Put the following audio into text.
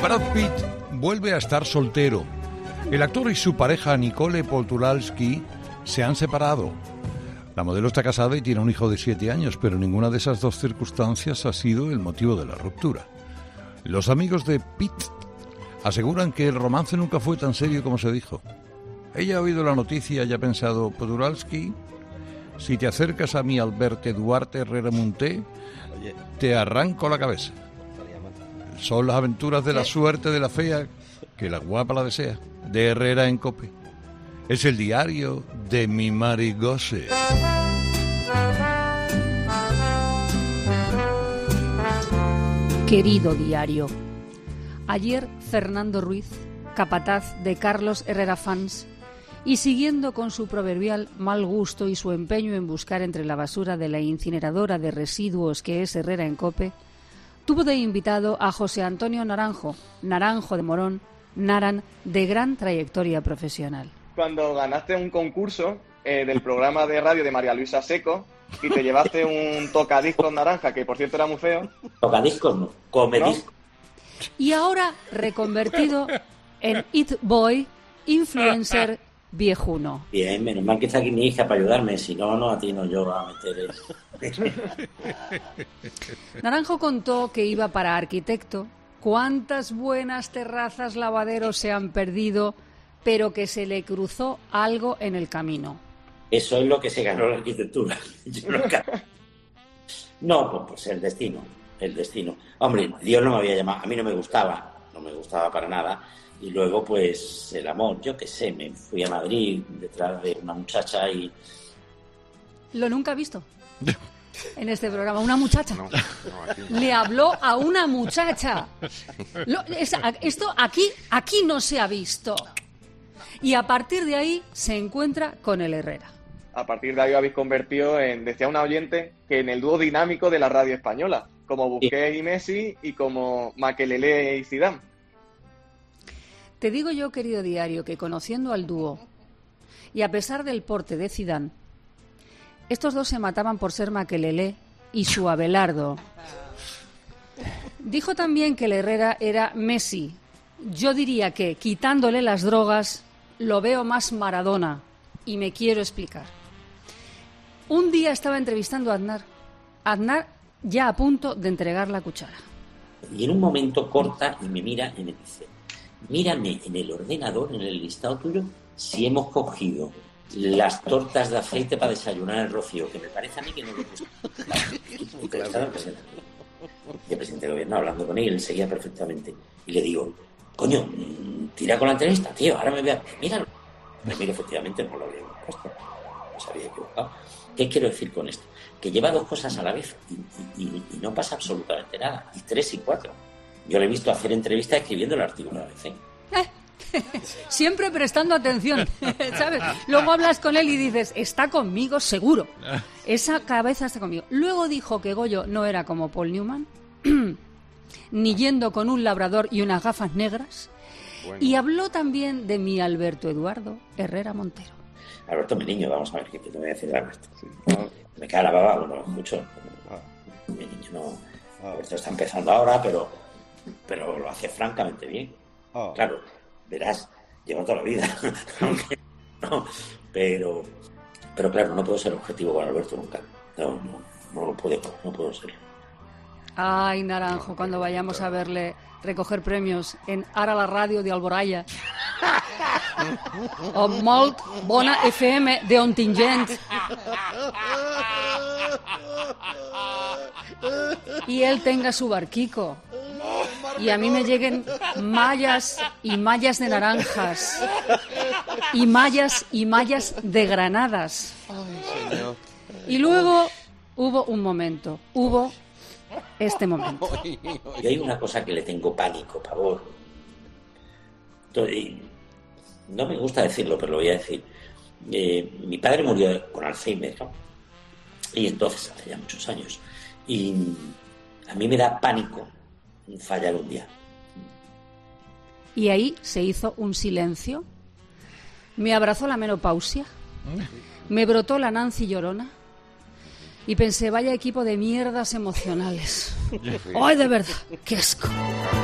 Brad Pitt vuelve a estar soltero. El actor y su pareja Nicole Poltulalski se han separado. La modelo está casada y tiene un hijo de 7 años, pero ninguna de esas dos circunstancias ha sido el motivo de la ruptura. Los amigos de Pitt aseguran que el romance nunca fue tan serio como se dijo. Ella ha oído la noticia y ha pensado: Poltulalski, si te acercas a mí al verte Duarte Herrera Munté, te arranco la cabeza. Son las aventuras de la suerte de la fea, que la guapa la desea, de Herrera en COPE. Es el diario de mi Marigose. Querido diario, ayer Fernando Ruiz, capataz de Carlos Herrera Fans, y siguiendo con su proverbial mal gusto y su empeño en buscar entre la basura de la incineradora de residuos que es Herrera en COPE, tuvo de invitado a José Antonio Naranjo, Naranjo de Morón, Naran, de gran trayectoria profesional. Cuando ganaste un concurso del programa de radio de María Luisa Seco y te llevaste un tocadiscos naranja, que por cierto era muy feo. Tocadiscos no, comediscos. ¿No? Y ahora reconvertido en It Boy, influencer viejuno. Bien, menos mal que está aquí mi hija para ayudarme, si no, no atino yo a meter eso. Naranjo contó que iba para arquitecto, cuántas buenas terrazas, lavaderos se han perdido, pero que se le cruzó algo en el camino. Eso es lo que se ganó la arquitectura. No, pues el destino. Hombre, Dios no me había llamado, a mí no me gustaba para nada. Y luego, pues, el amor, yo qué sé, me fui a Madrid detrás de una muchacha y... Lo nunca he visto en este programa, una muchacha. No, le habló a una muchacha. Esto aquí no se ha visto. Y a partir de ahí se encuentra con el Herrera. A partir de ahí habéis convertido en, decía una oyente, que en el dúo dinámico de la radio española, como Busquets y Messi y como Makelele y Zidane. Te digo yo, querido diario, que conociendo al dúo y a pesar del porte de Zidane, estos dos se mataban por ser Makelele y su Abelardo. Dijo también que el Herrera era Messi. Yo diría que, quitándole las drogas, lo veo más Maradona, y me quiero explicar. Un día estaba entrevistando a Aznar ya a punto de entregar la cuchara. Y en un momento corta y me mira y me dice: mírame en el ordenador, en el listado tuyo, si hemos cogido las tortas de aceite para desayunar el Rocío, que me parece a mí que no lo gusta. El presidente del gobierno, hablando con él seguía perfectamente. Y le digo: coño, tira con la entrevista, tío, ahora me voy a... Míralo. Me miro, efectivamente, no lo había puesto. No se había equivocado. ¿Qué quiero decir con esto? Que lleva dos cosas a la vez y no pasa absolutamente nada. Y 3 y 4. Yo le he visto hacer entrevistas escribiendo el artículo de ABC. Siempre prestando atención, ¿sabes? Luego hablas con él y dices: está conmigo seguro. Esa cabeza está conmigo. Luego dijo que Goyo no era como Paul Newman, ni yendo con un labrador y unas gafas negras. Bueno. Y habló también de mi Alberto Eduardo Herrera Montero. Alberto, mi niño, vamos a ver qué te voy a decir de Alberto. Sí. Me cae la baba, bueno, mucho. Mi niño no... Alberto está empezando ahora, pero lo hace francamente bien. Claro, verás, lleva toda la vida. No, pero claro, no puedo ser objetivo con Alberto nunca. No lo puedo ser. Ay, Naranjo, cuando vayamos a verle recoger premios en Ara la Ràdio de Alboraya o molt bona FM de Ontingent y él tenga su barquico y a mí me lleguen mallas y mallas de naranjas y mallas de granadas. Y luego hubo este momento. Y hay una cosa que le tengo pánico, pavor. No me gusta decirlo, pero lo voy a decir. Mi padre murió con Alzheimer, ¿no? Y entonces, hace ya muchos años. Y a mí me da pánico fallar un día. Y ahí se hizo un silencio. Me abrazó la menopausia. Me brotó la Nancy llorona. Y pensé: vaya equipo de mierdas emocionales. ¡Ay, de verdad! ¡Qué asco!